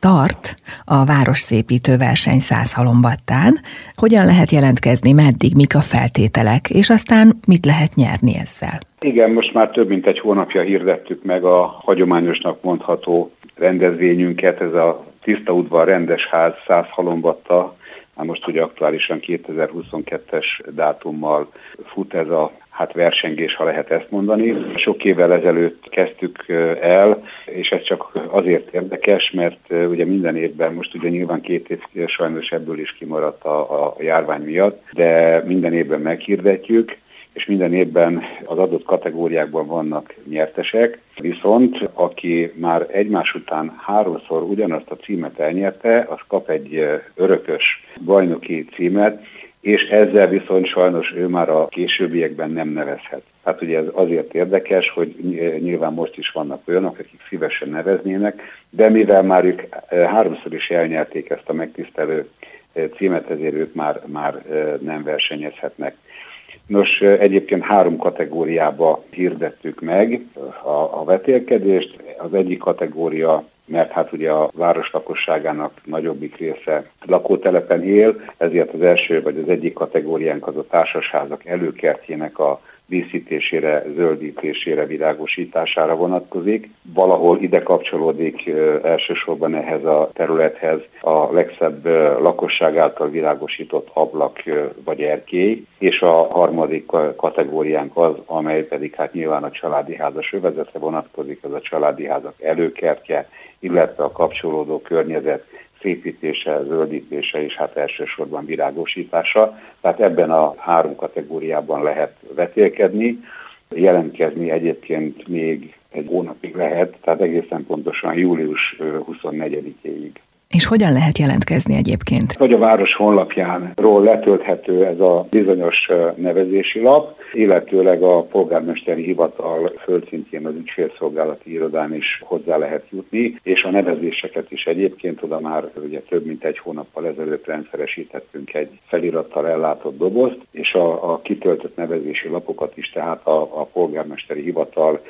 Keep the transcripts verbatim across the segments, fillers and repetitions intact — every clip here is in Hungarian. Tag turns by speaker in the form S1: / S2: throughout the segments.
S1: tart a városszépítő verseny Százhalombattán. Hogyan lehet jelentkezni, meddig, mik a feltételek, és aztán mit lehet nyerni ezzel?
S2: Igen, most már több mint egy hónapja hirdettük meg a hagyományosnak mondható rendezvényünket, ez a Tiszta udvar rendes ház Százhalombatta. Már most ugye aktuálisan kétezer-huszonkettes dátummal fut ez a hát versengés, ha lehet ezt mondani. Sok évvel ezelőtt kezdtük el, és ez csak azért érdekes, mert ugye minden évben, most ugye nyilván két év sajnos ebből is kimaradt a, a járvány miatt, de minden évben meghirdetjük, és minden évben az adott kategóriákban vannak nyertesek, viszont aki már egymás után háromszor ugyanazt a címet elnyerte, az kap egy örökös bajnoki címet, és ezzel viszont sajnos ő már a későbbiekben nem nevezhet. Hát ugye ez azért érdekes, hogy nyilván most is vannak olyanok, akik szívesen neveznének, de mivel már ők háromszor is elnyerték ezt a megtisztelő címet, ezért ők már, már nem versenyezhetnek. Nos, egyébként három kategóriába hirdettük meg a, a vetélkedést. Az egyik kategória, mert hát ugye a város lakosságának nagyobbik része lakótelepen él, ezért az első vagy az egyik kategóriánk az a társasházak előkertjének a díszítésére, zöldítésére, világosítására vonatkozik. Valahol ide kapcsolódik elsősorban ehhez a területhez a legszebb lakosság által világosított ablak vagy erkély, és a harmadik kategóriánk az, amely pedig hát nyilván a családi házas övezetre vonatkozik, az a családi házak előkertje, illetve a kapcsolódó környezet szépítése, zöldítése és hát elsősorban virágosítása. Tehát ebben a három kategóriában lehet vetélkedni. Jelentkezni egyébként még egy hónapig lehet, tehát egészen pontosan július huszonnegyedikéig.
S1: És hogyan lehet jelentkezni egyébként?
S2: Vagy a város honlapjánról letölthető ez a bizonyos nevezési lap, illetőleg a polgármesteri hivatal földszintjén az ügyfélszolgálati irodán is hozzá lehet jutni, és a nevezéseket is egyébként oda már ugye több mint egy hónappal ezelőtt rendszeresítettünk egy felirattal ellátott dobozt, és a, a kitöltött nevezési lapokat is tehát a, a polgármesteri hivatal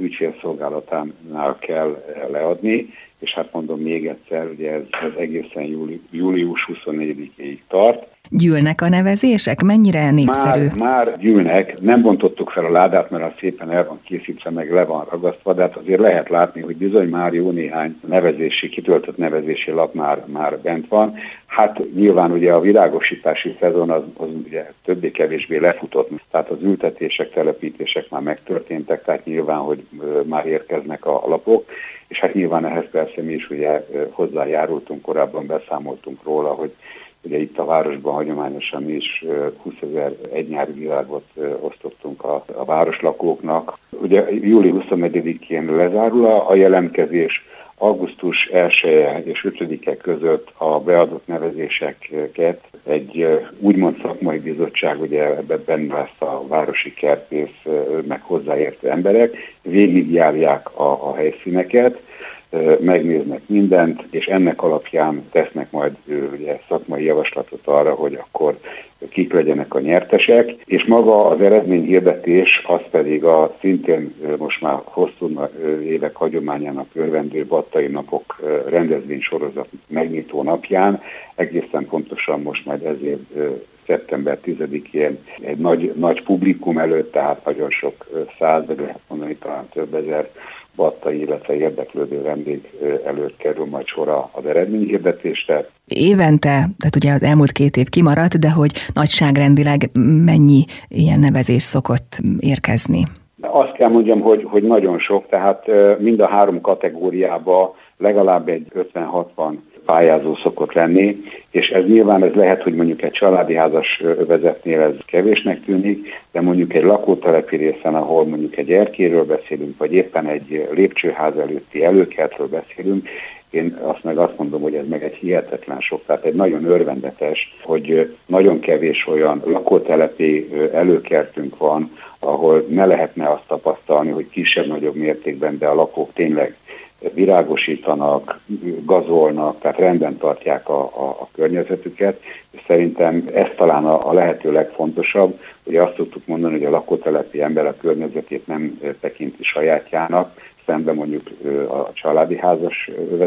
S2: ügyfélszolgálatánál kell leadni, és hát mondom még egyszer, ugye ez, ez egészen júli, július huszonnegyedikéig tart.
S1: Gyűlnek a nevezések? Mennyire népszerű?
S2: Már, már gyűlnek, nem bontottuk fel a ládát, mert az szépen el van készítve, meg le van ragasztva, de hát azért lehet látni, hogy bizony már jó néhány nevezési, kitöltött nevezési lap már, már bent van. Hát nyilván ugye a világosítási szezon az, az ugye többé-kevésbé lefutott, tehát az ültetések, telepítések már megtörténtek, tehát nyilván, hogy már érkeznek a lapok, és hát nyilván ehhez persze mi is ugye hozzájárultunk, korábban beszámoltunk róla, hogy ugye itt a városban hagyományosan mi is húszezer egynyári világot osztottunk a, a városlakóknak. Ugye július huszonnegyedikén lezárul a jelentkezés, augusztus elseje és ötödike között a beadott nevezéseket egy úgymond szakmai bizottság, ugye ebben benne lesz a városi kertész, meg hozzáértő emberek, végigjárják a, a helyszíneket, megnéznek mindent, és ennek alapján tesznek majd ugye, szakmai javaslatot arra, hogy akkor kik legyenek a nyertesek, és maga az eredményhirdetés, az pedig a szintén most már hosszú évek hagyományának örvendő Battai napok rendezvénysorozat megnyitó napján, egészen pontosan most majd ezért szeptember tizedikén egy nagy, nagy publikum előtt, tehát nagyon sok száz, de lehet mondani talán több ezer battai, illetve érdeklődő vendég előtt kerül majd sor az eredményhirdetésre.
S1: Évente, tehát ugye az elmúlt két év kimaradt, de hogy nagyságrendileg mennyi ilyen nevezés szokott érkezni?
S2: Azt kell mondjam, hogy, hogy nagyon sok, tehát mind a három kategóriába legalább egy ötven-hatvan pályázó szokott lenni, és ez nyilván ez lehet, hogy mondjuk egy családi házas övezetnél ez kevésnek tűnik, de mondjuk egy lakótelepi részen, ahol mondjuk egy erkéről beszélünk, vagy éppen egy lépcsőház előtti előkertről beszélünk, én azt meg azt mondom, hogy ez meg egy hihetetlen sok, tehát egy nagyon örvendetes, hogy nagyon kevés olyan lakótelepi előkertünk van, ahol ne lehetne azt tapasztalni, hogy kisebb-nagyobb mértékben, de a lakók tényleg virágosítanak, gazolnak, tehát rendben tartják a, a, a környezetüket, és szerintem ez talán a, a lehető legfontosabb, hogy azt tudtuk mondani, hogy a lakótelepi ember a környezetét nem tekinti sajátjának, szemben mondjuk a családi házas övezet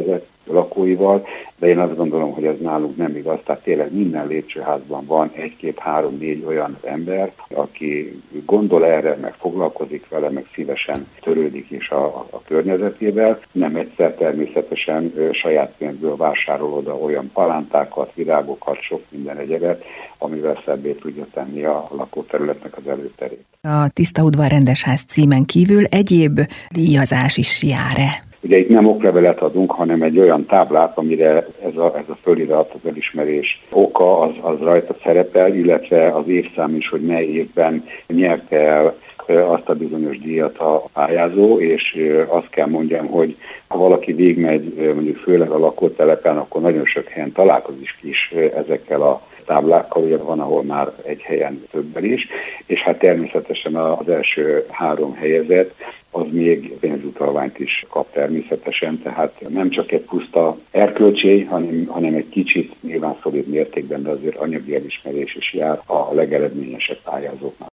S2: lakóival, de én azt gondolom, hogy ez nálunk nem igaz, tehát tényleg minden lépcsőházban van egy-két, három, négy olyan ember, aki gondol erre, meg foglalkozik vele, meg szívesen törődik is a, a környezetével. Nem egyszer természetesen ö, saját pénzből vásárol oda olyan palántákat, virágokat, sok minden egyebet, amivel szebbé tudja tenni a lakóterületnek az előterét.
S1: A Tiszta Udvar Rendesház címen kívül egyéb díjazás is jár-e?
S2: Ugye itt nem oklevelet adunk, hanem egy olyan táblát, amire ez a, ez a fölirat, az elismerés oka, az, az rajta szerepel, illetve az évszám is, hogy mely évben nyerte el azt a bizonyos díjat a pályázó, és azt kell mondjam, hogy ha valaki végigmegy, mondjuk főleg a lakótelepen, akkor nagyon sok helyen találkozik is ezekkel a táblákkal, ugye van, ahol már egy helyen többen is, és hát természetesen az első három helyezett, az még pénzutalványt is kap természetesen, tehát nem csak egy puszta erkölcsély, hanem, hanem egy kicsit nyilván szolid mértékben, de azért anyagi elismerés is jár a legeredményesebb pályázóknak.